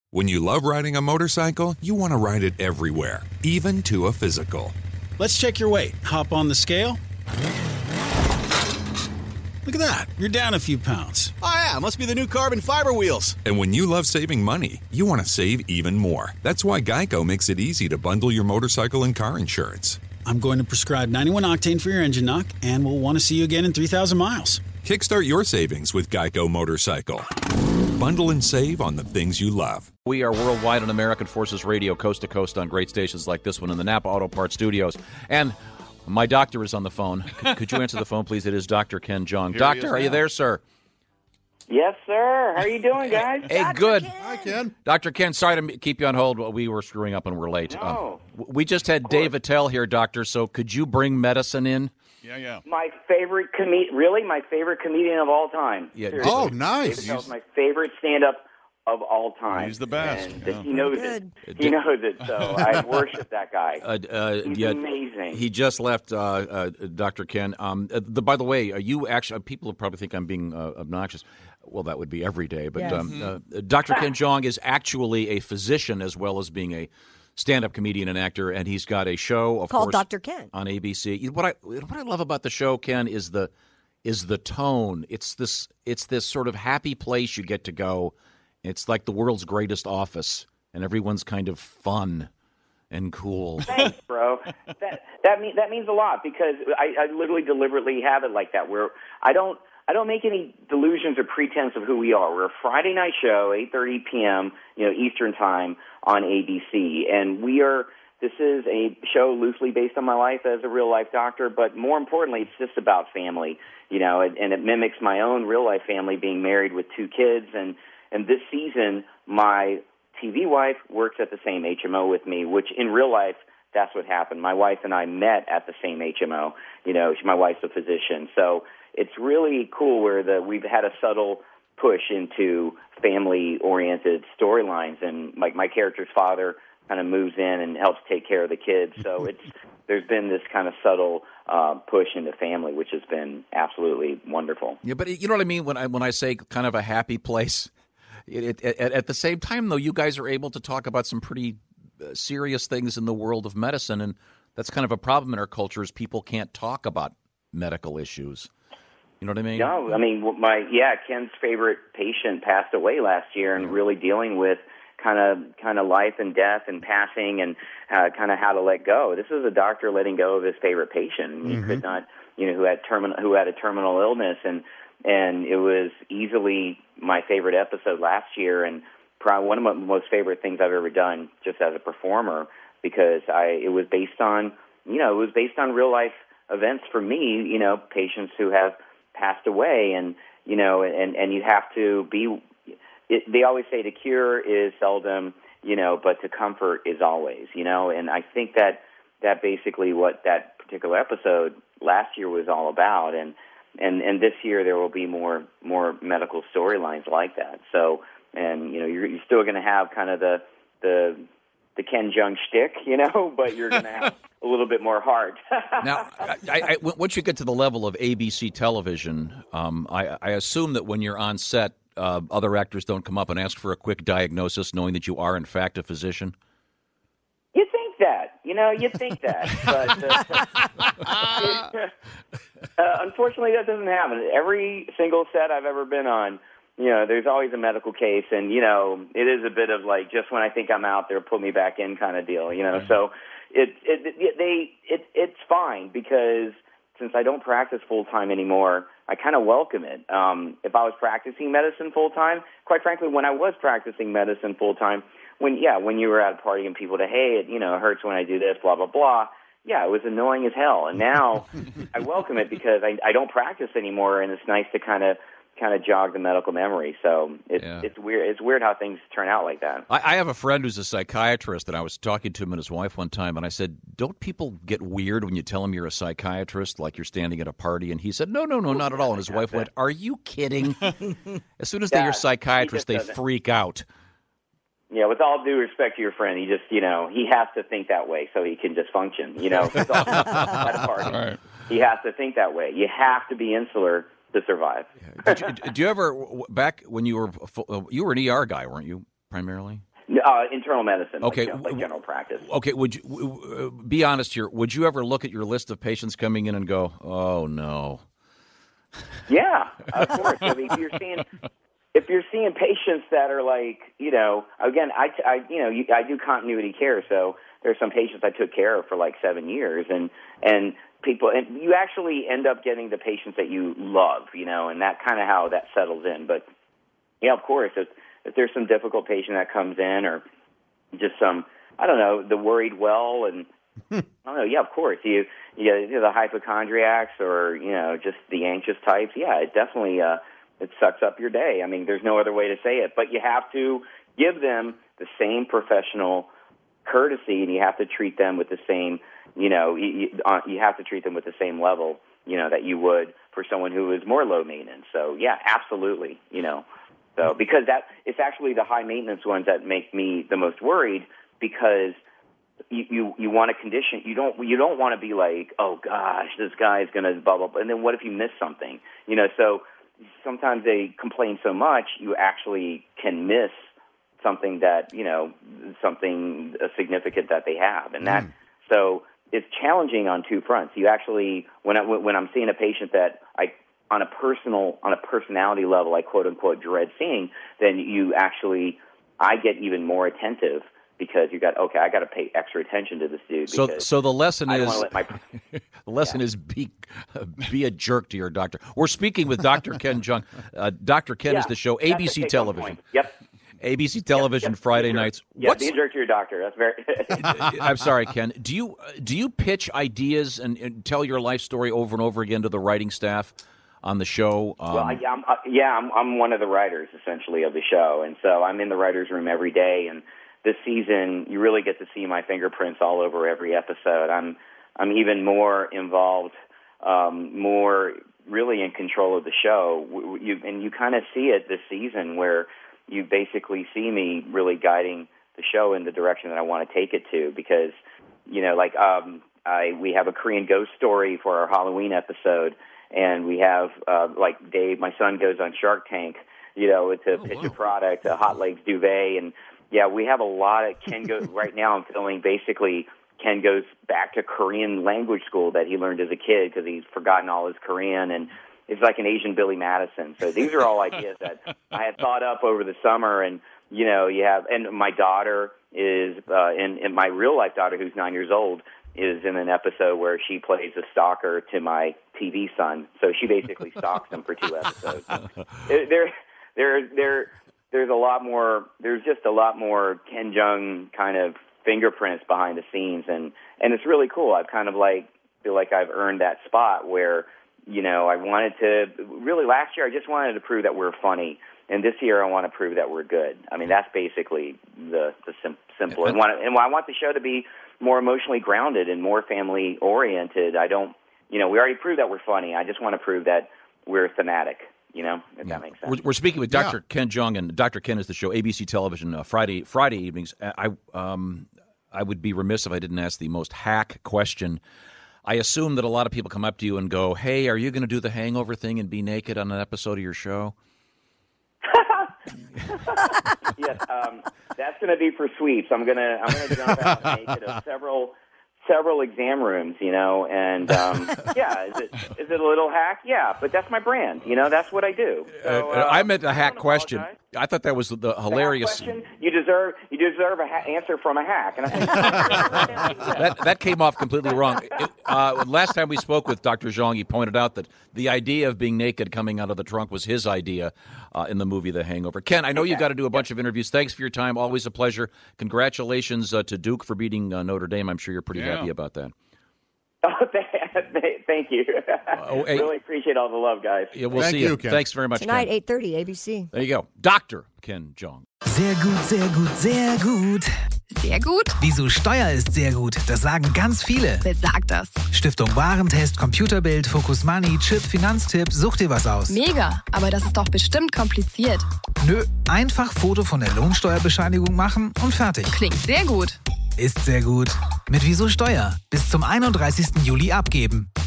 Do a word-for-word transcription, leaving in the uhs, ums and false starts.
When you love riding a motorcycle, you want to ride it everywhere, even to a physical. Let's check your weight. Hop on the scale. Look at that. You're down a few pounds. Oh, yeah. Must be the new carbon fiber wheels. And when you love saving money, you want to save even more. That's why Geico makes it easy to bundle your motorcycle and car insurance. I'm going to prescribe ninety-one octane for your engine knock, and we'll want to see you again in three thousand miles. Kickstart your savings with Geico Motorcycle. Bundle and save on the things you love. We are worldwide on American Forces Radio, coast to coast on great stations like this one in the Napa Auto Parts Studios. And my doctor is on the phone. Could, could you answer the phone, please? It is Doctor Ken Jeong. Doctor, are you there, sir? Yes, sir. How are you doing, guys? Hey, Doctor good. Ken. Hi, Ken. Doctor Ken, sorry to keep you on hold. We were screwing up and we're late. No. Um, we just had Dave Attell here, Doctor, so could you bring medicine in? Yeah, yeah. My favorite comedian, really, my favorite comedian of all time. Yeah. Seriously. Oh, nice. Dave Attell's my favorite stand-up of all time. He's the best. And Yeah. he knows Good. it. He knows it, so I worship that guy. Uh, uh, He's yeah, amazing. He just left, uh, uh, Doctor Ken. Um, uh, the, by the way, are you actually, people probably think I'm being uh, obnoxious. Well, that would be every day. But Yes. um, uh, Doctor Ken Jeong is actually a physician as well as being a stand-up comedian and actor, and he's got a show, of Called course, Doctor Ken. on A B C. What I what I love about the show, Ken, is the is the tone. It's this it's this sort of happy place you get to go. It's like the world's greatest office, and everyone's kind of fun and cool. Thanks, bro. That that mean, that means a lot because I, I literally deliberately have it like that. Where I don't I don't make any delusions or pretense of who we are. We're a Friday night show, eight thirty p.m. you know Eastern time on A B C, and we are. This is a show loosely based on my life as a real life doctor, but more importantly, it's just about family. You know, and, and it mimics my own real life family, being married with two kids, and and this season my T V wife works at the same H M O with me, which in real life, that's what happened. My wife and I met at the same H M O. You know, my wife's a physician. So it's really cool where the we've had a subtle push into family-oriented storylines. And like my character's father kind of moves in and helps take care of the kids. So it's there's been this kind of subtle uh, push into family, which has been absolutely wonderful. Yeah, but you know what I mean when I when I say kind of a happy place. It, it, at, at the same time, though, you guys are able to talk about some pretty uh, serious things in the world of medicine, and that's kind of a problem in our culture is people can't talk about medical issues. You know what I mean? No, I mean, my yeah, Ken's favorite patient passed away last year, and really dealing with kind of kind of life and death and passing, and uh, kind of how to let go. This is a doctor letting go of his favorite patient. He mm-hmm. could not, you know, who had terminal who had a terminal illness, and and it was easily my favorite episode last year, and probably one of my most favorite things I've ever done, just as a performer, because I it was based on, you know, it was based on real life events for me, you know, patients who have passed away, and you know, and and you have to be. It, they always say to cure is seldom, you know, but to comfort is always, you know, and I think that that basically what that particular episode last year was all about, and. And and this year there will be more more medical storylines like that. So, and you know, you're, you're still going to have kind of the the the Ken Jeong shtick, you know, but you're going to have a little bit more heart. Now, I, I, once you get to the level of A B C television, um, I, I assume that when you're on set, uh, other actors don't come up and ask for a quick diagnosis, knowing that you are in fact a physician. You think that, you know, you think that, but uh, uh, unfortunately, that doesn't happen. Every single set I've ever been on, you know, there's always a medical case, and you know, it is a bit of like just when I think I'm out there, put me back in kind of deal, you know. Mm-hmm. So it, it, it they it it's fine because since I don't practice full time anymore, I kind of welcome it. Um, if I was practicing medicine full time, quite frankly, when I was practicing medicine full time. When yeah, when you were at a party and people to hey, it you know it hurts when I do this, blah blah blah. Yeah, it was annoying as hell. And now I welcome it because I I don't practice anymore, and it's nice to kind of kind of jog the medical memory. So it's yeah. it's weird. It's weird how things turn out like that. I, I have a friend who's a psychiatrist, and I was talking to him and his wife one time, and I said, "Don't people get weird when you tell them you're a psychiatrist, like you're standing at a party?" And he said, "No, no, no, not at all." And his wife went, "Are you kidding?" As soon as they Yeah, hear psychiatrist, they doesn't. freak out. Yeah, with all due respect to your friend, he just, you know, he has to think that way so he can just function, you know. At a party, right. He has to think that way. You have to be insular to survive. Did you, did you ever, back when you were, you were an E R guy, weren't you, primarily? Uh, internal medicine, okay. like, like general practice. Okay, would you w- be honest here? Would you ever look at your list of patients coming in and go, "Oh no"? Yeah, of course. I mean, if you're seeing if you're seeing patients that are like, you know, again, I, I you know, you, I do continuity care, so there's some patients I took care of for like seven years, and and people, and you actually end up getting the patients that you love, you know, and that kind of how that settles in. But yeah, of course, if, if there's some difficult patient that comes in, or just some, I don't know, the worried well, and I don't know, yeah, of course, you, you, you know, the hypochondriacs, or you know, just the anxious types. Yeah, it definitely uh, it sucks up your day. I mean, there's no other way to say it. But you have to give them the same professional courtesy, and you have to treat them with the same, you know, you, uh, you have to treat them with the same level, you know, that you would for someone who is more low maintenance. So yeah, absolutely, you know. So because that it's actually the high maintenance ones that make me the most worried, because you you, you want a condition, you don't you don't want to be like, oh gosh, this guy's gonna blah blah blah, and then what if you miss something, you know? So sometimes they complain so much, you actually can miss something that, you know, something significant that they have. And that, mm. so it's challenging on two fronts. You actually, when I, when I'm seeing a patient that I, on a personal, on a personality level, I quote unquote dread seeing, then you actually, I get even more attentive, because you got, okay, I got to pay extra attention to this dude. So, so the lesson is, my, the lesson yeah. is be, uh, be a jerk to your doctor. We're speaking with Doctor Ken Jeong. Uh, Doctor Ken yeah, is the show, A B C Television. Yep. A B C Television, yep, yep. Friday nights. Yeah, be a jerk to your doctor. That's very. I'm sorry, Ken. Do you do you pitch ideas and, and tell your life story over and over again to the writing staff on the show? Um, well, I, I'm, uh, yeah, I'm, I'm one of the writers essentially of the show, and so I'm in the writers' room every day. And this season, you really get to see my fingerprints all over every episode. I'm I'm even more involved, um, more really in control of the show. You, and you kind of see it this season, where you basically see me really guiding the show in the direction that I want to take it to, because, you know, like um, I we have a Korean ghost story for our Halloween episode, and we have, uh, like, Dave, my son, goes on Shark Tank, you know, to oh, pitch wow. a product, a Hot Legs duvet, and, yeah, we have a lot of, Ken goes, right now I'm filming basically, Ken goes back to Korean language school that he learned as a kid, because he's forgotten all his Korean, and it's like an Asian Billy Madison. So these are all ideas that I had thought up over the summer. And, you know, you have, and my daughter is, uh, and, and my real life daughter, who's nine years old, is in an episode where she plays a stalker to my T V son. So she basically stalks him for two episodes. there, there, there, there's a lot more, there's just a lot more Ken Jeong kind of fingerprints behind the scenes. And, and it's really cool. I've kind of like, feel like I've earned that spot where, you know, I wanted to, really last year I just wanted to prove that we're funny, and this year I want to prove that we're good. I mean, that's basically the, the sim- simple. And, want, and I want the show to be more emotionally grounded and more family-oriented. I don't, you know, we already proved that we're funny. I just want to prove that we're thematic, you know, if yeah. that makes sense. We're, we're speaking with Doctor Yeah. Ken Jeong, and Doctor Ken is the show, A B C Television, uh, Friday Friday evenings. I, um, I would be remiss if I didn't ask the most hack question. I assume that a lot of people come up to you and go, hey, are you going to do the hangover thing and be naked on an episode of your show? Yes, um, that's going to be for sweeps. I'm going to I'm going to jump out naked of several several exam rooms, you know, and um, yeah, is it is it a little hack? Yeah, but that's my brand, you know, that's what I do. So, uh, I meant a hack question. Apologize. I thought that was the, the hilarious. Question, you deserve you deserve an ha- answer from a hack. And I think that that came off completely wrong. It, uh, last time we spoke with Doctor Jeong, he pointed out that the idea of being naked coming out of the trunk was his idea uh, in the movie The Hangover. Ken, I know you've got to do a bunch of interviews. Thanks for your time. Always a pleasure. Congratulations uh, to Duke for beating uh, Notre Dame. I'm sure you're pretty yeah. happy about that. Oh, thank you. Oh, hey. Really appreciate all the love, guys. Yeah, we'll Thank see you. you. Ken. Thanks very much, Tonight, Ken. eight thirty, A B C. There you go. Doctor Ken Jeong. Sehr gut, sehr gut, sehr gut. Sehr gut? Wieso Steuer ist sehr gut, das sagen ganz viele. Wer sagt das? Stiftung Warentest, Computerbild, Focus Money, Chip, Finanztipp, such dir was aus. Mega, aber das ist doch bestimmt kompliziert. Nö, einfach Foto von der Lohnsteuerbescheinigung machen und fertig. Klingt sehr gut. Ist sehr gut. Mit Wieso Steuer. Bis zum einunddreißigsten Juli abgeben.